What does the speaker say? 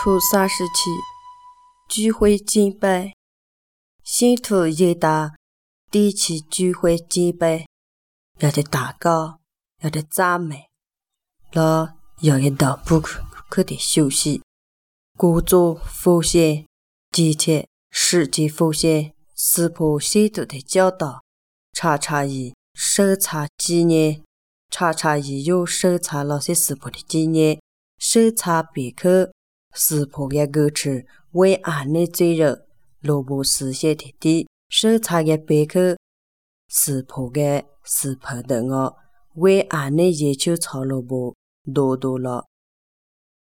图37聚会敬拜，信徒一大第一次聚会敬拜，要得祷告，要得赞美，了要得祷不可得休息，故作奉献，急切实际奉献，撕破信徒的教导，查查以审查纪念，查查以用审查那些撕破的纪念，审查别克撕破的歌词为安的罪人，罗布实现的地，审查的别克撕破的撕破的我，为安的要求朝罗布多多了。